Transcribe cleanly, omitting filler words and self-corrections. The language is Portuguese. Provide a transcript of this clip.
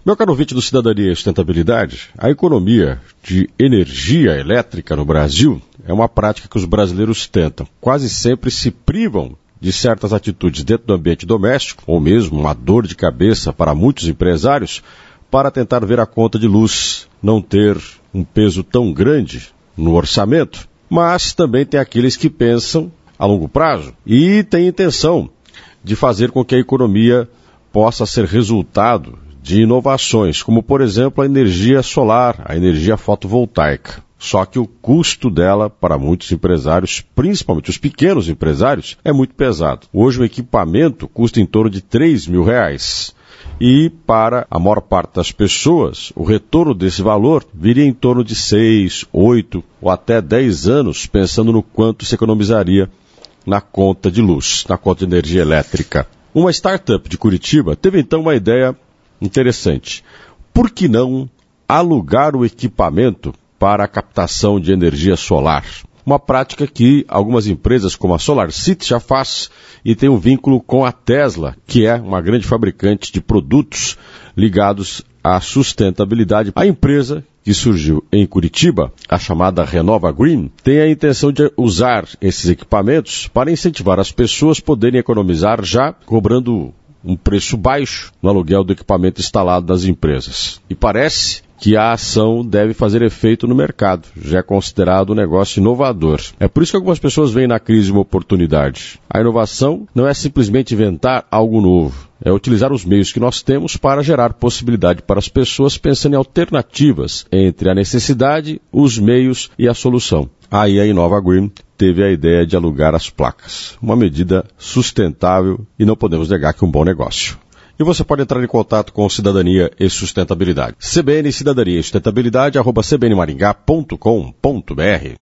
Meu caro ouvinte do Cidadania e Sustentabilidade, a economia de energia elétrica no Brasil é uma prática que os brasileiros tentam. Quase sempre se privam de certas atitudes dentro do ambiente doméstico, ou mesmo uma dor de cabeça para muitos empresários, para tentar ver a conta de luz não ter um peso tão grande no orçamento. Mas também tem aqueles que pensam a longo prazo e têm intenção de fazer com que a economia possa ser resultado de inovações, como por exemplo a energia solar, a energia fotovoltaica. Só que o custo dela para muitos empresários, principalmente os pequenos empresários, é muito pesado. Hoje o equipamento custa em torno de R$3.000 e para a maior parte das pessoas o retorno desse valor viria em torno de 6, 8 ou até 10 anos, pensando no quanto se economizaria na conta de luz, na conta de energia elétrica. Uma startup de Curitiba teve então uma ideia interessante. Por que não alugar o equipamento para a captação de energia solar? Uma prática que algumas empresas como a SolarCity já faz e tem um vínculo com a Tesla, que é uma grande fabricante de produtos ligados à sustentabilidade. A empresa que surgiu em Curitiba, a chamada Renova Green, tem a intenção de usar esses equipamentos para incentivar as pessoas a poderem economizar já cobrando um preço baixo no aluguel do equipamento instalado nas empresas. E parece que a ação deve fazer efeito no mercado, já é considerado um negócio inovador. É por isso que algumas pessoas veem na crise uma oportunidade. A inovação não é simplesmente inventar algo novo, é utilizar os meios que nós temos para gerar possibilidade para as pessoas pensando em alternativas entre a necessidade, os meios e a solução. Aí a Renova Green teve a ideia de alugar as placas, uma medida sustentável e não podemos negar que um bom negócio. E você pode entrar em contato com Cidadania e Sustentabilidade. CBN Cidadania e Sustentabilidade @cbnmaringá.com.br